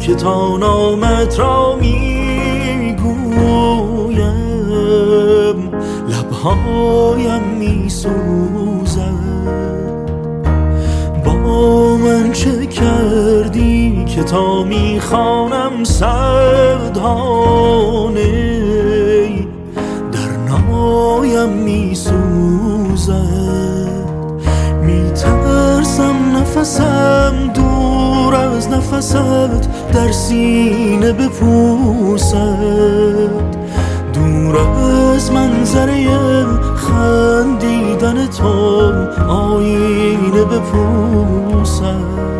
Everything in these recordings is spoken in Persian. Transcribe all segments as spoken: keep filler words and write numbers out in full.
که تا نامت را میگویم لبهایم میسوزد. با من چه کردی که تا میخوانم صدهانه در نایم میسوزد. میترسم نفسم دور از نفست در سینه بپوسد. دور از منظره خندیدن تو آینه بپوسد.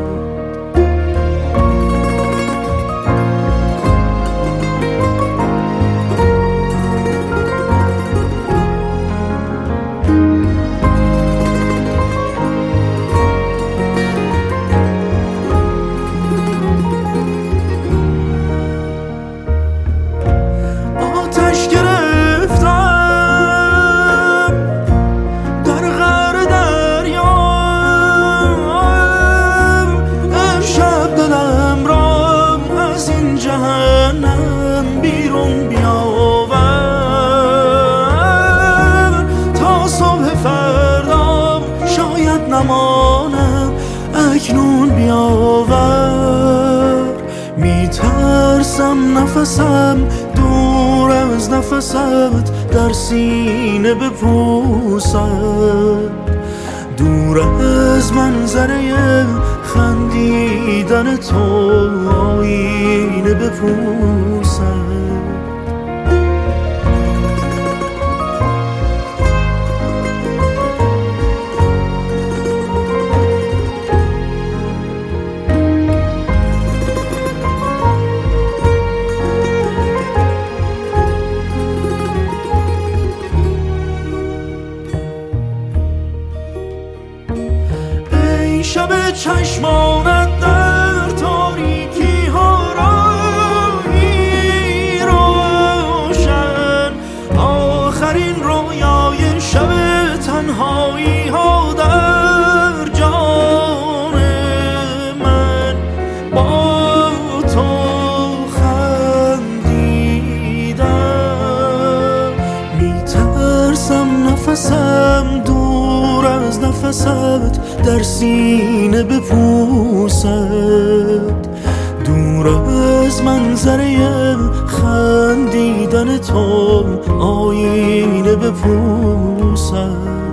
بیرون بیاور تا صبح فردا شاید نمانم اکنون بیاور. میترسم نفسم دور از نفست در سینه بپوسد. دور از منظره خندیدن تو آینه بپوسد. شب چشمانت در تاریکی ها راهی روشن، آخرین رویای شب تنهایی ها در جان من با تو خندیدم. میترسم نفسم دور از نفست در سینه بپوسد. دور از منظره خندیدن تو آینه بپوسد.